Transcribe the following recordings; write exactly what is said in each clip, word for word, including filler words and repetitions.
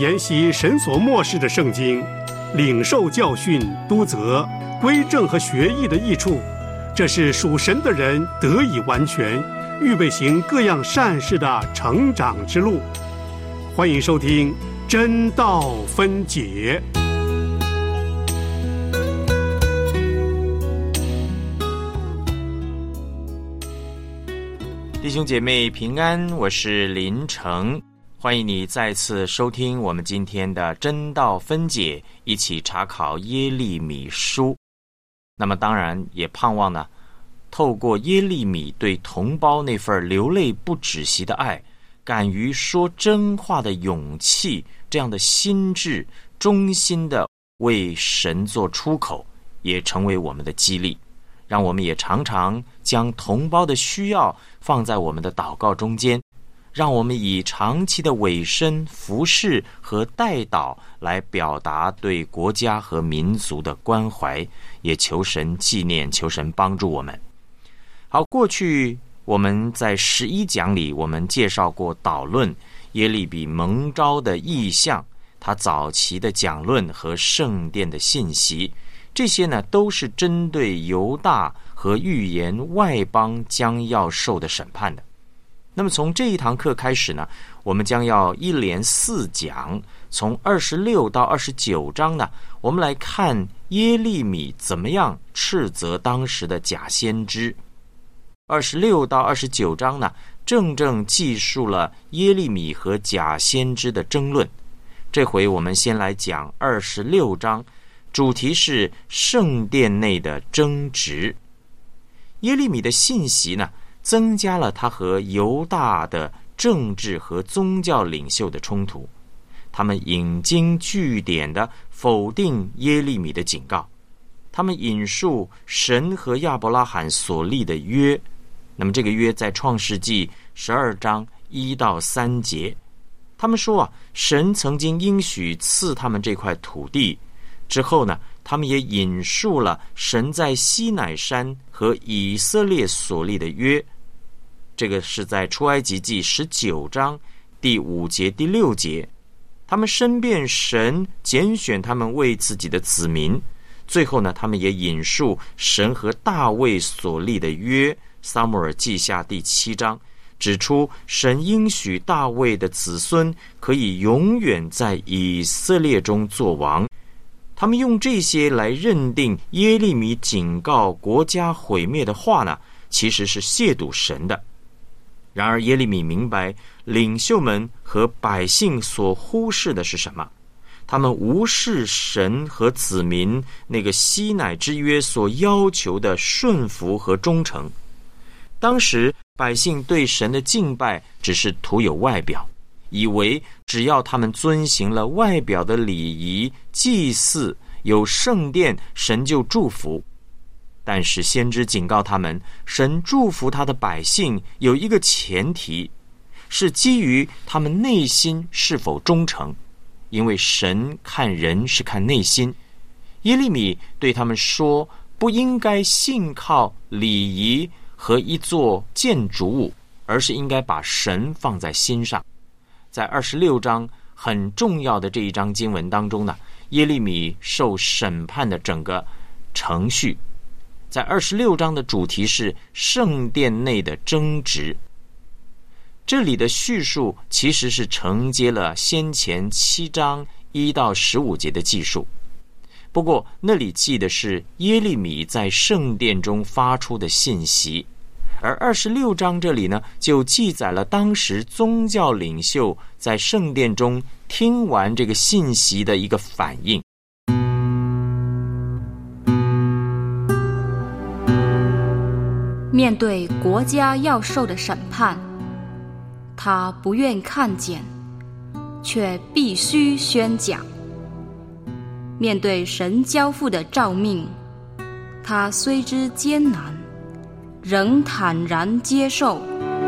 研习神所默示的圣经，领受教训、督责、归正和学艺的益处，这是属神的人得以完全，预备行各样善事的成长之路。欢迎收听真道分解。 弟兄姐妹平安，我是林成，欢迎你再次收听我们今天的真道分解，一起查考耶利米书。那么当然也盼望呢，透过耶利米对同胞那份流泪不止息的爱，敢于说真话的勇气，这样的心智，忠心的为神做出口，也成为我们的激励。让我们也常常将同胞的需要放在我们的祷告中间，让我们以长期的委身、服侍和代祷来表达对国家和民族的关怀，也求神纪念，求神帮助我们。好，过去我们在十一讲里，我们介绍过导论耶利米蒙召的意象，他早期的讲论和圣殿的信息，这些呢都是针对犹大和预言外邦将要受的审判的。那么从这一堂课开始呢，我们将要一连四讲，从二十六到二十九章呢，我们来看耶利米怎么样斥责当时的假先知。二十六到二十九章呢，正正记述了耶利米和假先知的争论。这回我们先来讲二十六章，主题是圣殿内的争执。耶利米的信息呢，增加了他和犹大的政治和宗教领袖的冲突。他们引经据典地否定耶利米的警告，他们引述神和亚伯拉罕所立的约。那么这个约在创世纪十二章一到三节，他们说啊，神曾经应许赐他们这块土地。之后呢，他们也引述了神在西乃山和以色列所立的约，这个是在出埃及记十九章第五节第六节。他们申辩神拣选他们为自己的子民。最后呢，他们也引述神和大卫所立的约，撒母耳记下第七章，指出神应许大卫的子孙可以永远在以色列中作王。他们用这些来认定耶利米警告国家毁灭的话呢，其实是亵渎神的。然而耶利米明白，领袖们和百姓所忽视的是什么？他们无视神和子民那个西乃之约所要求的顺服和忠诚。当时百姓对神的敬拜只是徒有外表，以为只要他们遵行了外表的礼仪、祭祀、有圣殿，神就祝福。但是先知警告他们，神祝福他的百姓有一个前提，是基于他们内心是否忠诚，因为神看人是看内心。耶利米对他们说，不应该信靠礼仪和一座建筑物，而是应该把神放在心上。在二十六章很重要的这一章经文当中呢，耶利米受审判的整个程序。在二十六章的主题是圣殿内的争执。这里的叙述其实是承接了先前七章一到十五节的记述，不过那里记的是耶利米在圣殿中发出的信息，而二十六章这里呢，就记载了当时宗教领袖在圣殿中听完这个信息的一个反应。 面对国家要受的审判，他不愿看见，却必须宣讲。面对神交付的召命，他虽知艰难，仍坦然接受。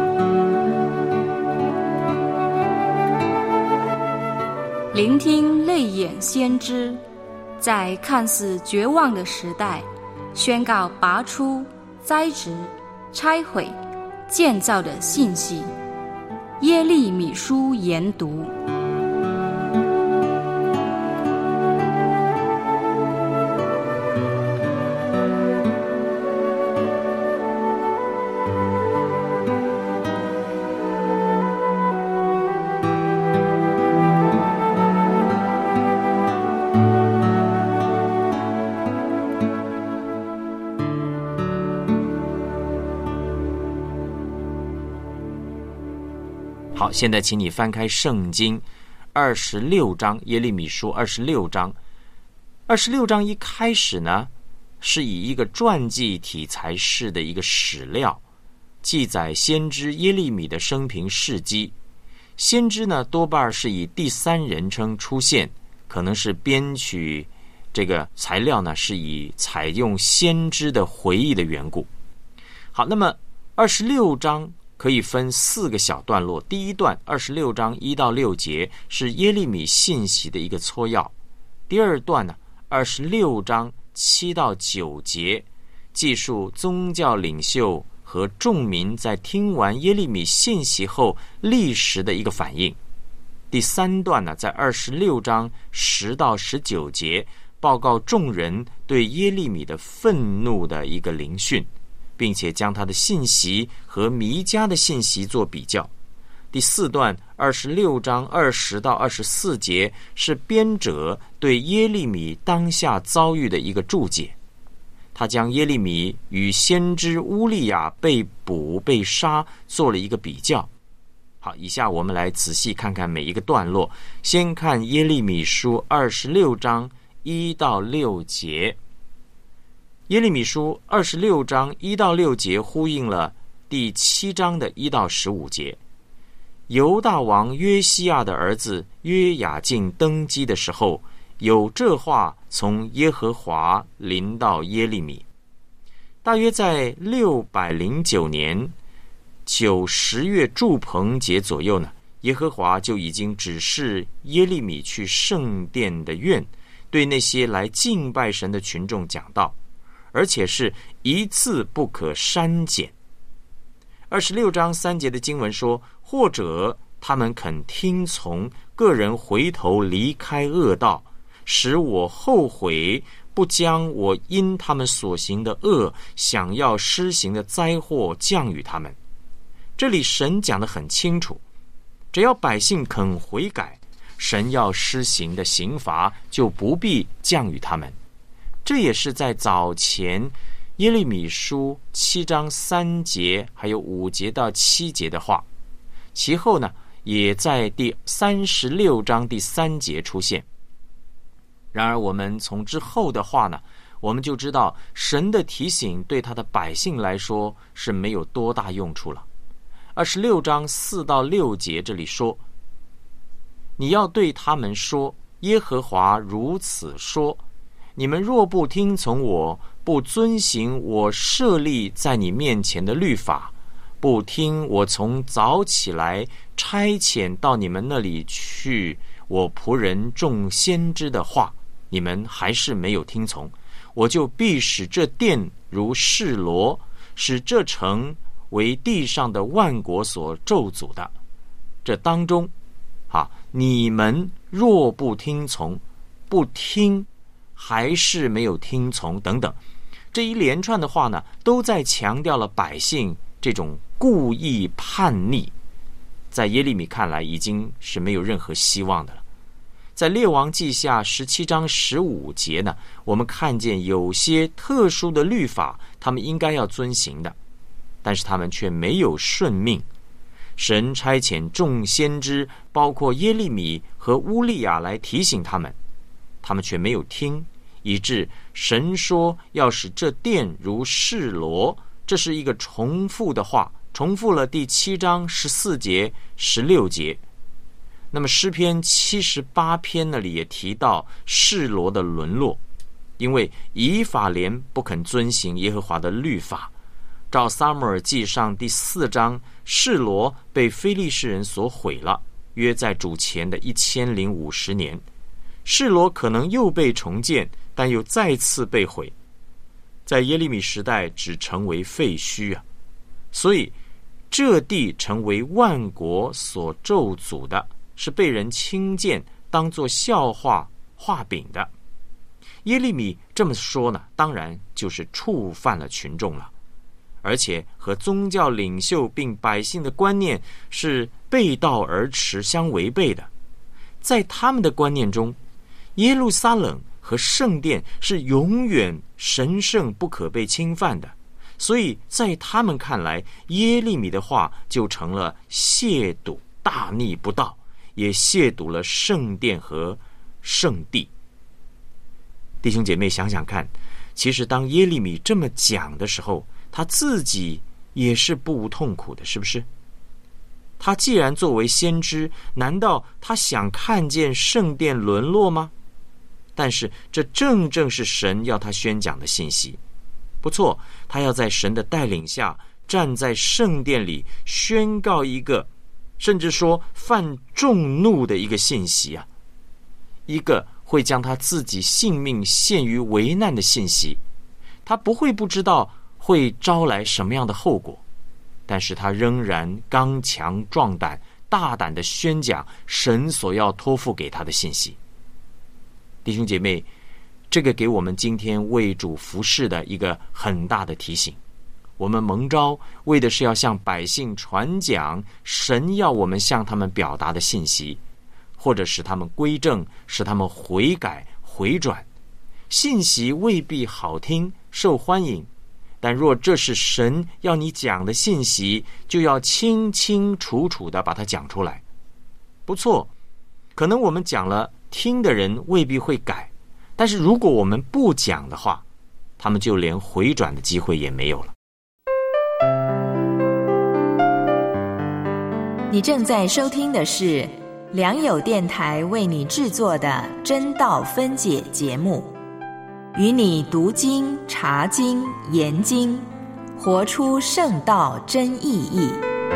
聆听泪眼先知，在看似绝望的时代，宣告拔出、栽植、拆毁、建造的信息。耶利米书研读。 现在请你翻开圣经二十六章，耶利米书二十六章。二十六章一开始呢，是以一个传记题材式的一个史料，记载先知耶利米的生平事迹。先知呢，多半是以第三人称出现，可能是编曲这个材料呢，是以采用先知的回忆的缘故。好，那么二十六章可以分四个小段落。第一段二十六章一到六节是耶利米信息的一个撮要。第二段呢，二十六章七到九节记述宗教领袖和众民在听完耶利米信息后立时的一个反应。第三段呢，在二十六章十到十九节报告众人对耶利米的愤怒的一个聆讯，并且将他的信息和弥迦的信息做比较。第四段二十六章二十到二十四节是编者对耶利米当下遭遇的一个注解，他将耶利米与先知乌利亚被捕被杀做了一个比较。好，以下我们来仔细看看每一个段落。先看耶利米书二十六章一到六节。耶利米书二十六章一到六节呼应了第七章的一到十五节。犹大王约西亚的儿子约雅敬登基的时候，有这话从耶和华临到耶利米。大约在六百零九年九十月住棚节左右呢，耶和华就已经指示耶利米去圣殿的院，对那些来敬拜神的群众讲道，而且是一字不可删减。二十六章三节的经文说，或者他们肯听从，个人回头离开恶道，使我后悔，不将我因他们所行的恶想要施行的灾祸降与他们。这里神讲得很清楚，只要百姓肯悔改，神要施行的刑罚就不必降与他们。这也是在早前耶利米书七章三节还有五节到七节的话，其后呢也在第三十六章第三节出现。然而我们从之后的话呢，我们就知道神的提醒对他的百姓来说是没有多大用处了。二十六章四到六节这里说，你要对他们说，耶和华如此说，你们若不听从我，不遵行我设立在你面前的律法，不听我从早起来差遣到你们那里去我仆人众先知的话，你们还是没有听从，我就必使这殿如示罗，使这城为地上的万国所咒诅的。这当中啊，你们若不听从，不听还是没有听从等等，这一连串的话呢，都在强调了百姓这种故意叛逆，在耶利米看来已经是没有任何希望的了。在列王记下十七章十五节呢，我们看见有些特殊的律法他们应该要遵行的，但是他们却没有顺命。神差遣众先知，包括耶利米和乌利亚来提醒他们，他们却没有听，以致神说要使这殿如示罗，这是一个重复的话，重复了第七章十四节十六节。那么诗篇七十八篇那里也提到示罗的沦落，因为以法莲不肯遵行耶和华的律法。照撒母耳记上第四章，示罗被非利士人所毁了，约在主前的一千零五十年。示罗可能又被重建，但又再次被毁，在耶利米时代只成为废墟啊！所以这地成为万国所咒诅的，是被人轻贱当作笑话画饼的。耶利米这么说呢，当然就是触犯了群众了，而且和宗教领袖并百姓的观念是背道而驰相违背的。在他们的观念中，耶路撒冷和圣殿是永远神圣不可被侵犯的，所以在他们看来，耶利米的话就成了亵渎大逆不道，也亵渎了圣殿和圣地。弟兄姐妹想想看，其实当耶利米这么讲的时候，他自己也是不无痛苦的，是不是？他既然作为先知，难道他想看见圣殿沦落吗？但是这正正是神要他宣讲的信息。不错，他要在神的带领下，站在圣殿里宣告一个，甚至说犯众怒的一个信息啊，一个会将他自己性命陷于危难的信息。他不会不知道会招来什么样的后果，但是他仍然刚强壮胆，大胆地宣讲神所要托付给他的信息。弟兄姐妹，这个给我们今天为主服侍的一个很大的提醒。我们蒙召为的是要向百姓传讲神要我们向他们表达的信息，或者使他们归正，使他们悔改回转。信息未必好听受欢迎，但若这是神要你讲的信息，就要清清楚楚地把它讲出来。不错，可能我们讲了，听的人未必会改，但是如果我们不讲的话，他们就连回转的机会也没有了。 你正在收听的是良友电台为你制作的真道分解节目，与你读经、查经、研经，活出圣道真意义。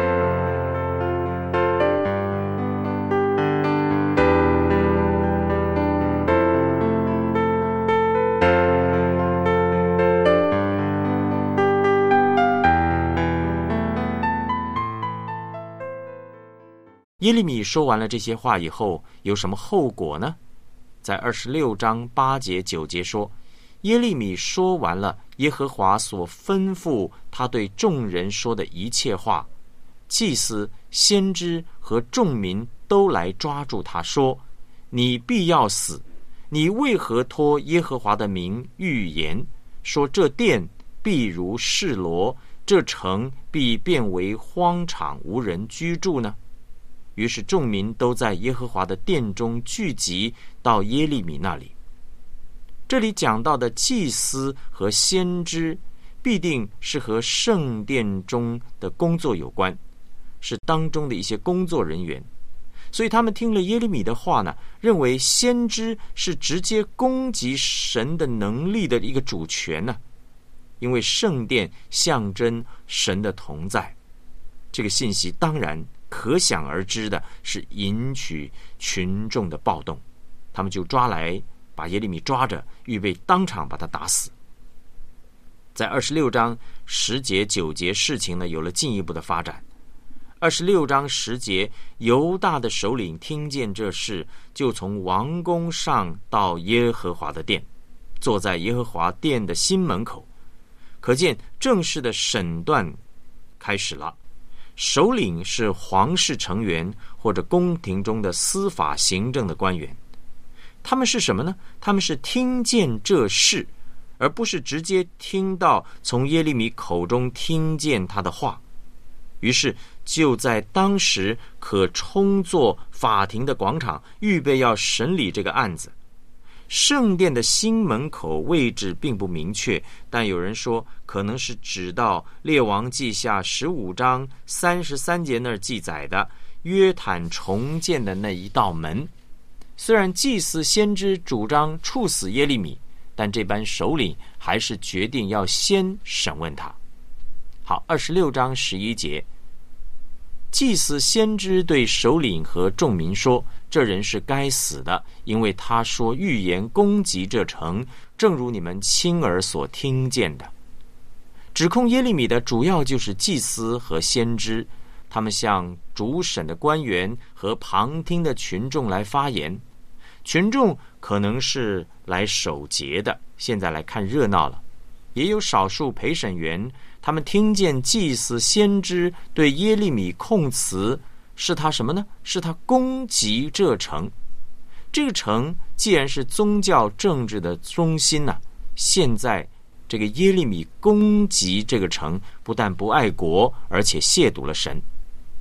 耶利米说完了这些话以后，有什么后果呢？在二十六章八节九节说，耶利米说完了耶和华所吩咐他对众人说的一切话，祭司、先知和众民都来抓住他说，你必要死，你为何托耶和华的名预言，说这殿必如示罗，这城必变为荒场无人居住呢？于是众民都在耶和华的殿中聚集到耶利米那里。这里讲到的祭司和先知必定是和圣殿中的工作有关，是当中的一些工作人员。所以他们听了耶利米的话呢，认为先知是直接攻击神的能力的一个主权呢，因为圣殿象征神的同在。这个信息当然可想而知的是引起群众的暴动，他们就抓来把耶利米抓着，预备当场把他打死。在二十六章十节九节，事情呢有了进一步的发展。二十六章十节，犹大的首领听见这事，就从王宫上到耶和华的殿，坐在耶和华殿的新门口。可见正式的审断开始了。首领是皇室成员或者宫廷中的司法行政的官员。他们是什么呢？他们是听见这事，而不是直接听到从耶利米口中听见他的话。于是就在当时可充作法庭的广场，预备要审理这个案子。圣殿的新门口位置并不明确，但有人说可能是指到列王记下十五章三十三节那儿记载的约坦重建的那一道门。虽然祭司先知主张处死耶利米，但这班首领还是决定要先审问他。好，二十六章十一节，祭司先知对首领和众民说，这人是该死的，因为他说预言攻击这城，正如你们亲耳所听见的。指控耶利米的主要就是祭司和先知，他们向主审的官员和旁听的群众来发言。群众可能是来守节的，现在来看热闹了。也有少数陪审员，他们听见祭司先知对耶利米控词，是他什么呢？是他攻击这城。这个城既然是宗教政治的中心呢、啊，现在这个耶利米攻击这个城，不但不爱国，而且亵渎了神。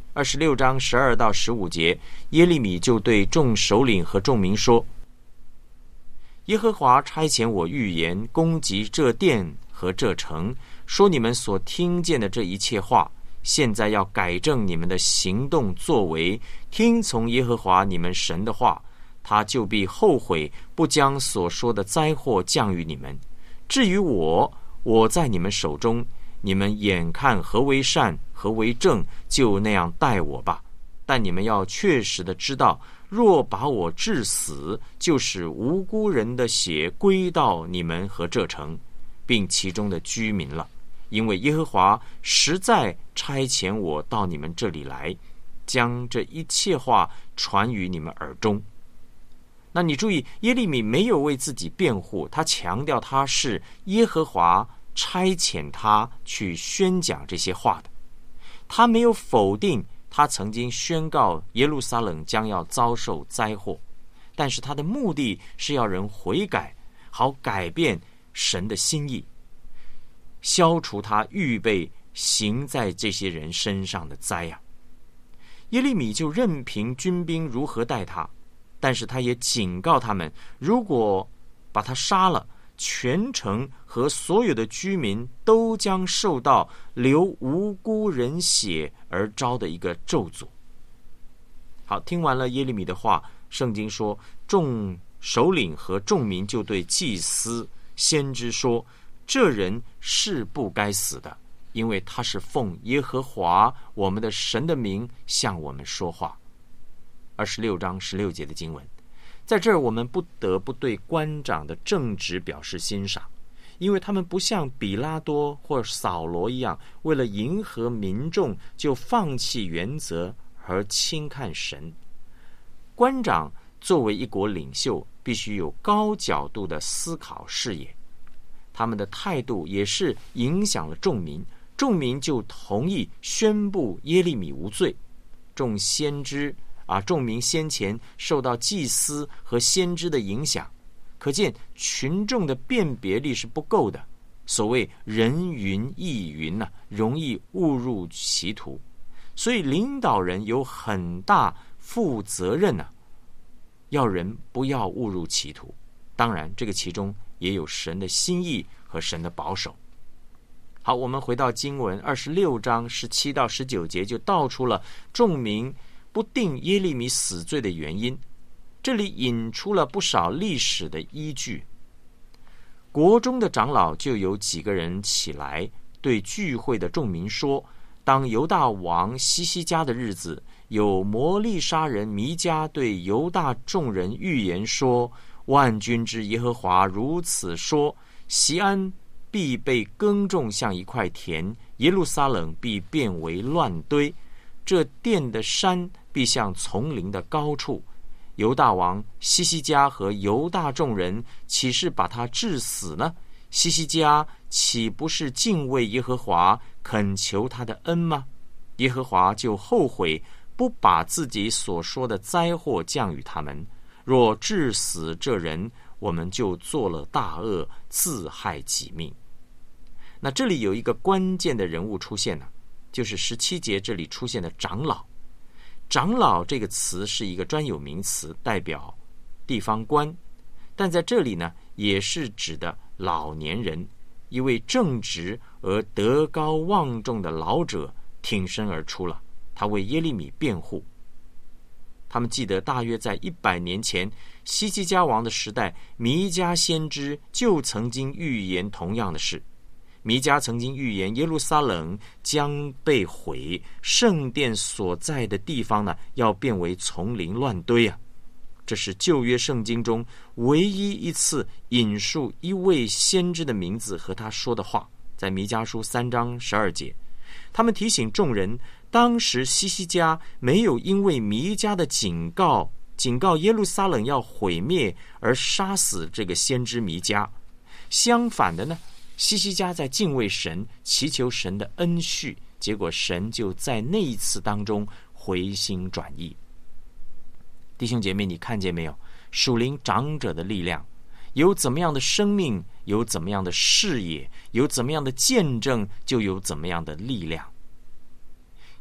二十六章十二到十五节，耶利米就对众首领和众民说：耶和华差遣我预言攻击这殿和这城，说你们所听见的这一切话，现在要改正你们的行动作为，听从耶和华你们神的话，他就必后悔，不将所说的灾祸降于你们。至于我，我在你们手中，你们眼看何为善，何为正，就那样待我吧。但你们要确实的知道，若把我治死，就使无辜人的血归到你们和这城，并其中的居民了。因为耶和华实在差遣我到你们这里来，将这一切话传于你们耳中。那你注意，耶利米没有为自己辩护，他强调他是耶和华差遣他去宣讲这些话的。他没有否定他曾经宣告耶路撒冷将要遭受灾祸，但是他的目的是要人悔改，好改变神的心意，消除他预备行在这些人身上的灾啊。耶利米就任凭军兵如何待他，但是他也警告他们，如果把他杀了，全城和所有的居民都将受到流无辜人血而招的一个咒诅。好，听完了耶利米的话，圣经说，众首领和众民就对祭司先知说，这人是不该死的，因为他是奉耶和华我们的神的名向我们说话。二十六章十六节的经文，在这儿我们不得不对官长的正直表示欣赏，因为他们不像比拉多或扫罗一样，为了迎合民众就放弃原则而轻看神。官长作为一国领袖，必须有高角度的思考视野，他们的态度也是影响了众民，众民就同意宣布耶利米无罪。众先知啊，众民先前受到祭司和先知的影响，可见群众的辨别力是不够的。所谓人云亦云呐、啊，容易误入歧途，所以领导人有很大负责任呐、啊，要人不要误入歧途。当然，这个其中也有神的心意和神的保守。好，我们回到经文二十六章十七到十九节，就道出了众民不定耶利米死罪的原因，这里引出了不少历史的依据。国中的长老就有几个人起来对聚会的众民说，当犹大王西西家的日子，有摩利沙人弥迦对犹大众人预言说，万军之耶和华如此说，锡安必被耕种像一块田，耶路撒冷必变为乱堆，这殿的山必像丛林的高处。犹大王西西家和犹大众人岂是把他治死呢？西西家岂不是敬畏耶和华，恳求他的恩吗？耶和华就后悔，不把自己所说的灾祸降于他们。若治死这人，我们就做了大恶，自害己命。那这里有一个关键的人物出现了，就是十七节这里出现的长老。长老这个词是一个专有名词，代表地方官，但在这里呢，也是指的老年人，一位正直而德高望重的老者挺身而出了，他为耶利米辩护。他们记得大约在一百年前西西家王的时代，弥迦先知就曾经预言同样的事。弥迦曾经预言耶路撒冷将被毁，圣殿所在的地方呢，要变为丛林乱堆啊。这是旧约圣经中唯一一次引述一位先知的名字和他说的话，在弥迦书三章十二节。他们提醒众人，当时西西家没有因为弥迦的警告警告耶路撒冷要毁灭而杀死这个先知弥迦，相反的呢，西西家在敬畏神，祈求神的恩恤，结果神就在那一次当中回心转意。弟兄姐妹，你看见没有？属灵长者的力量，有怎么样的生命，有怎么样的视野，有怎么样的见证，就有怎么样的力量。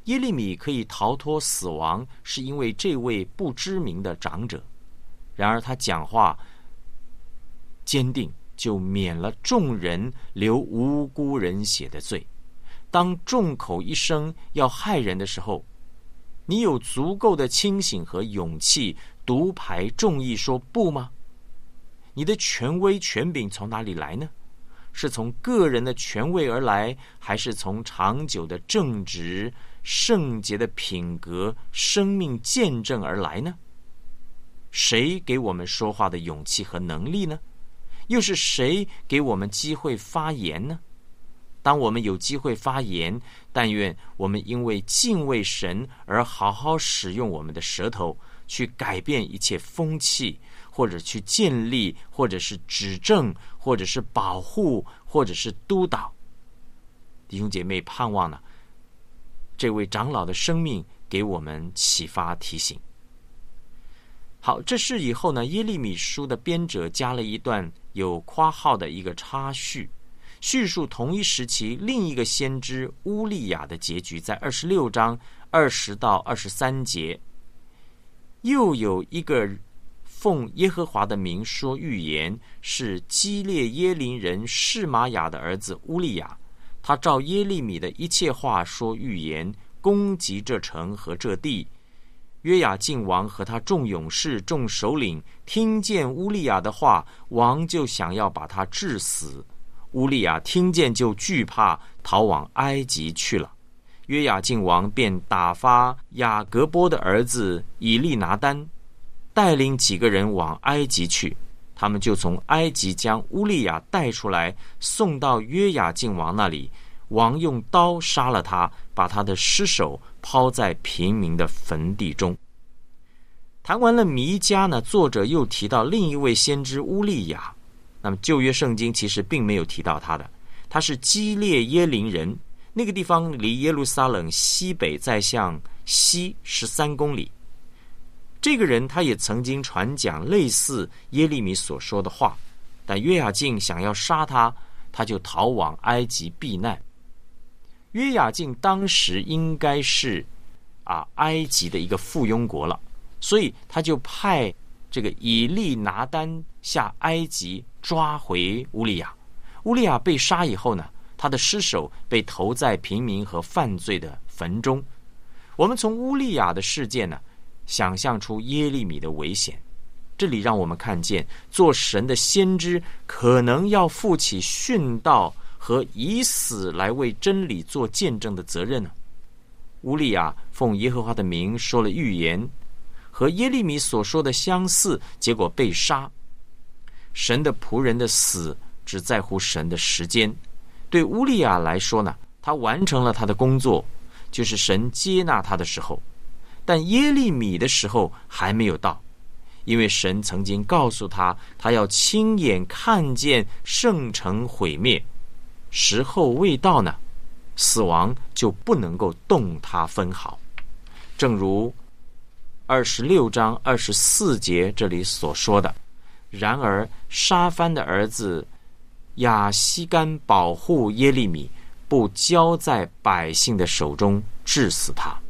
耶利米可以逃脱死亡，是因为这位不知名的长者。然而他讲话坚定，就免了众人流无辜人血的罪。当众口一声要害人的时候，你有足够的清醒和勇气独排众议说不吗？你的权威权柄从哪里来呢？是从个人的权位而来，还是从长久的正直、圣洁的品格、生命见证而来呢？谁给我们说话的勇气和能力呢？又是谁给我们机会发言呢？当我们有机会发言，但愿我们因为敬畏神而好好使用我们的舌头，去改变一切风气，或者去建立，或者是指正，或者是保护，或者是督导。弟兄姐妹，盼望呢，这位长老的生命给我们启发提醒。好，这事以后呢，耶利米书的编者加了一段有括号的一个插叙，叙述同一时期另一个先知乌利亚的结局，在二十六章二十到二十三节。又有一个奉耶和华的名说预言，是基列耶林人示玛雅的儿子乌利亚，他照耶利米的一切话说预言，攻击这城和这地。约雅敬王和他众勇士、众首领听见乌利亚的话，王就想要把他治死。乌利亚听见就惧怕，逃往埃及去了。约雅敬王便打发雅各波的儿子以利拿单，带领几个人往埃及去。他们就从埃及将乌利亚带出来，送到约雅敬王那里。王用刀杀了他，把他的尸首抛在平民的坟地中。谈完了弥迦呢，作者又提到另一位先知乌利亚。那么旧约圣经其实并没有提到他的，他是基列耶林人，那个地方离耶路撒冷西北再向西十三公里。这个人他也曾经传讲类似耶利米所说的话，但约雅敬想要杀他，他就逃往埃及避难。约雅敬当时应该是啊埃及的一个附庸国了，所以他就派这个以利拿单下埃及抓回乌利亚。乌利亚被杀以后呢，他的尸首被投在平民和犯罪的坟中。我们从乌利亚的事件呢，想象出耶利米的危险。这里让我们看见，做神的先知可能要负起殉道和以死来为真理做见证的责任呢。乌利亚奉耶和华的名说了预言，和耶利米所说的相似，结果被杀。神的仆人的死只在乎神的时间。对乌利亚来说呢，他完成了他的工作，就是神接纳他的时候。但耶利米的时候还没有到，因为神曾经告诉他，他要亲眼看见圣城毁灭，时候未到呢，死亡就不能够动他分毫。正如二十六章二十四节这里所说的，然而沙番的儿子亚西干保护耶利米，不交在百姓的手中，治死他。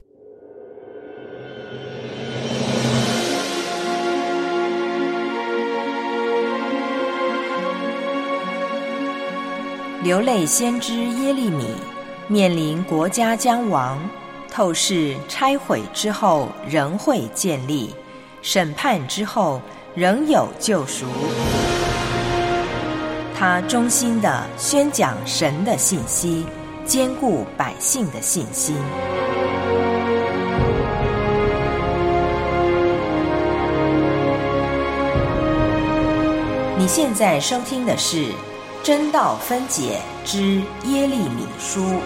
流泪先知耶利米面临国家将亡，透视拆毁之后仍会建立，审判之后仍有救赎。他衷心地宣讲神的信息，兼顾百姓的信心。你现在收听的是真道分解之耶利米书。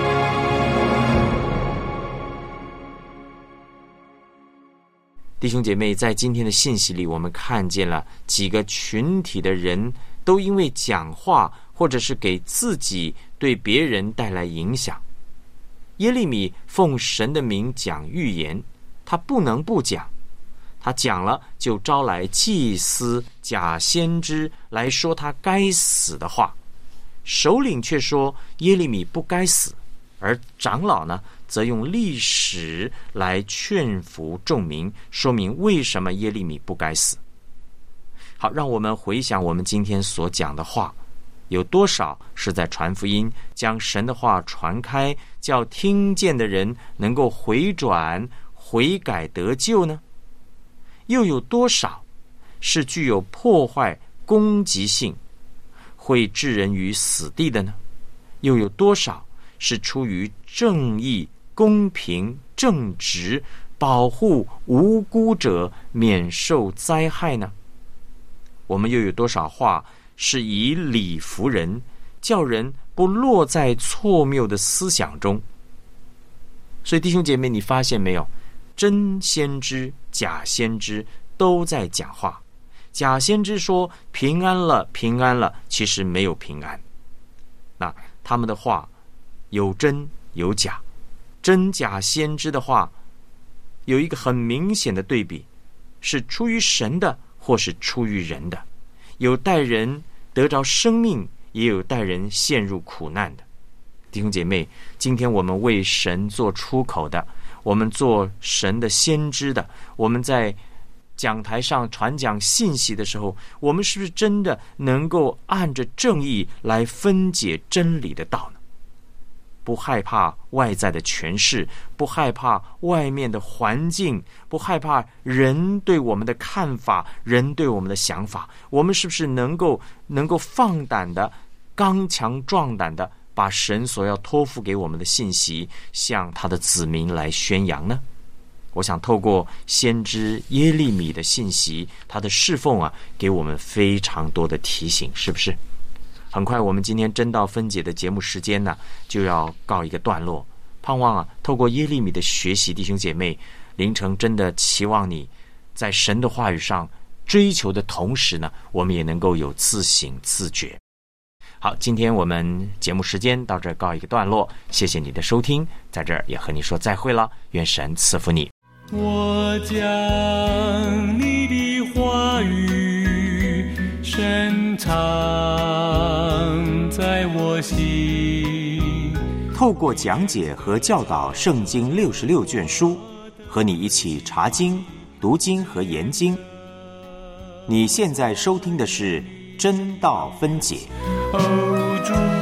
弟兄姐妹，在今天的信息里，我们看见了几个群体的人都因为讲话或者是给自己对别人带来影响。耶利米奉神的名讲预言，他不能不讲，他讲了就招来祭司假先知来说他该死的话。首领却说耶利米不该死，而长老呢则用历史来劝服众民，说明为什么耶利米不该死。好，让我们回想我们今天所讲的话，有多少是在传福音，将神的话传开，叫听见的人能够回转、悔改得救呢？又有多少是具有破坏、攻击性，会置人于死地的呢？又有多少是出于正义、公平、正直，保护无辜者免受灾害呢？我们又有多少话是以理服人，叫人不落在错谬的思想中？所以弟兄姐妹，你发现没有，真先知、假先知都在讲话。假先知说平安了，平安了，其实没有平安。那他们的话有真有假，真假先知的话有一个很明显的对比，是出于神的或是出于人的，有带人得着生命，也有带人陷入苦难的。弟兄姐妹，今天我们为神做出口的，我们做神的先知的，我们在讲台上传讲信息的时候，我们是不是真的能够按着正义来分解真理的道呢？不害怕外在的权势，不害怕外面的环境，不害怕人对我们的看法，人对我们的想法，我们是不是能够能够放胆的、刚强壮胆的，把神所要托付给我们的信息向他的子民来宣扬呢？我想透过先知耶利米的信息，他的侍奉啊，给我们非常多的提醒，是不是？很快我们今天真道分解的节目时间呢，就要告一个段落。盼望啊，透过耶利米的学习，弟兄姐妹，凌晨真的期望你在神的话语上追求的同时呢，我们也能够有自省自觉。好，今天我们节目时间到这儿告一个段落，谢谢你的收听，在这儿也和你说再会了，愿神赐福你。 我将你的话语深藏在我心， 透过讲解和教导圣经六十六卷书，和你一起查经、读经和研经。你现在收听的是真道分解。 哦，主